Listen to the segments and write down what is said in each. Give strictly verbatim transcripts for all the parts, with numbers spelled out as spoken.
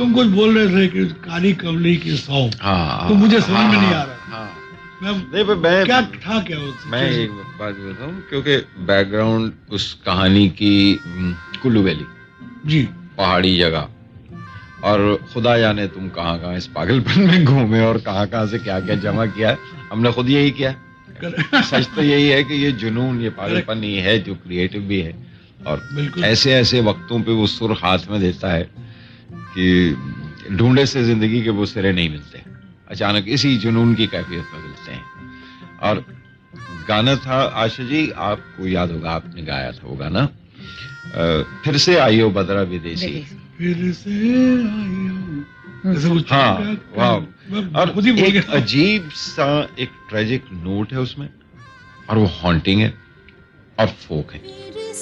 तुम कुछ बोल रहे थे कि काली कमली की सौ, हाँ, तो मुझे समझ हाँ, में नहीं आ रहा। हाँ, मैं नहीं पर मैं क्या था क्या वो मैं एक बात बोलता हूँ, क्योंकि बैकग्राउंड उस कहानी की कुल्लू वैली, जी, पहाड़ी जगह, और खुदा जाने तुम कहाँ कहाँ इस पागलपन में घूमे और कहाँ कहाँ से क्या क्या जमा किया। हमने खुद यही किया। सच तो यही है कि ये जुनून, ये पागलपन ही है जो क्रिएटिव भी है, और ऐसे ऐसे वक्तों पे वो सुर हाथ में देता है कि ढूंढे से जिंदगी के वो सिरे नहीं मिलते, अचानक इसी जुनून की कैफियत में मिलते हैं। और गाना था, आशा जी आपको याद होगा, आपने गाया था वो गाना, फिर से आइयो बदरा विदेशी, फिर से आइयो, ऐसा कुछ। हाँ, वाह। और एक अजीब सा एक ट्रेजिक नोट है उसमें, और वो हॉन्टिंग है और फोक है।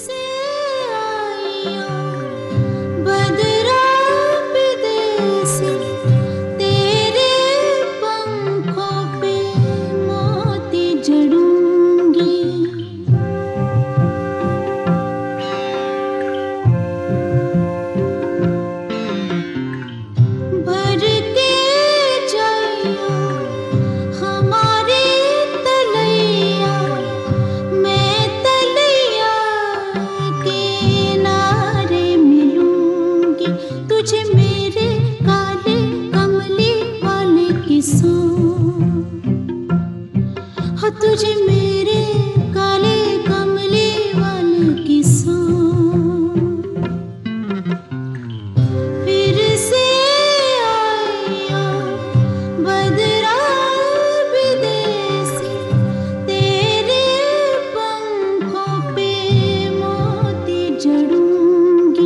तुझे मेरे काले कमले वाले की सौ, फिर से आया बदरा विदेशी, तेरे पंखों पे मोती जड़ूंगी।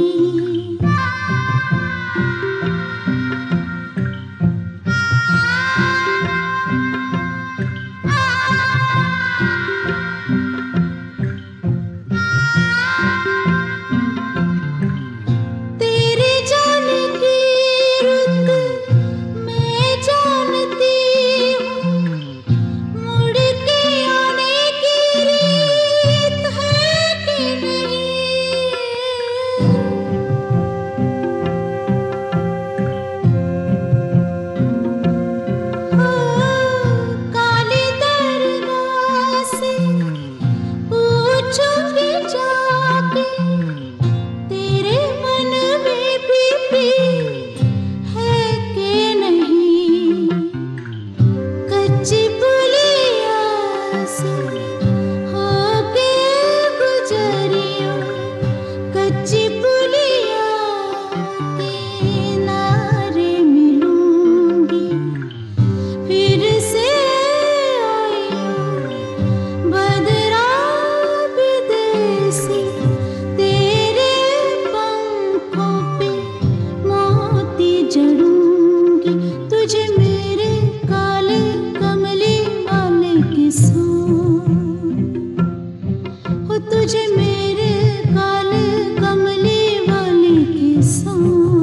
तुझे मेरे काले कमले वाले की सौ।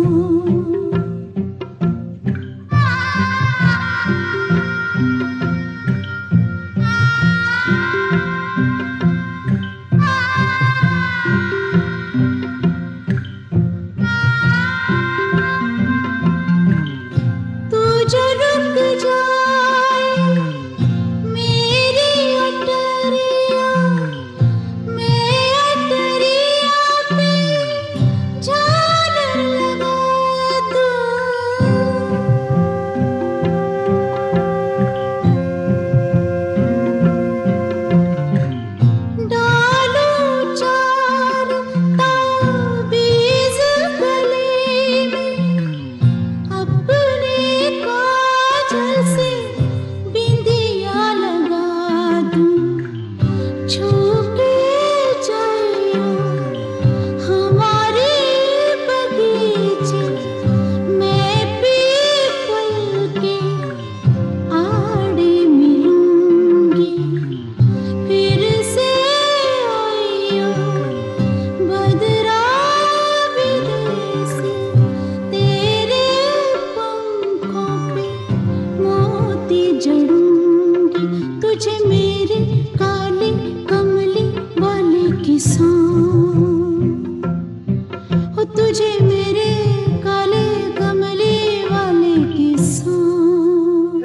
तू जो रुक जाए मेरी अटरिया, मैं अटरिया पे झालर लगा दूं। डालूं चार ताबीज़ गले में, अपने काजल से बिंदिया लगा दूं। छू के जाइयो हमारे बगीचे, मैं पीपल के आड़े मिलूंगी। फिर से आइयो बदरा विदेशी, तेरे पंखों पे मोती जड़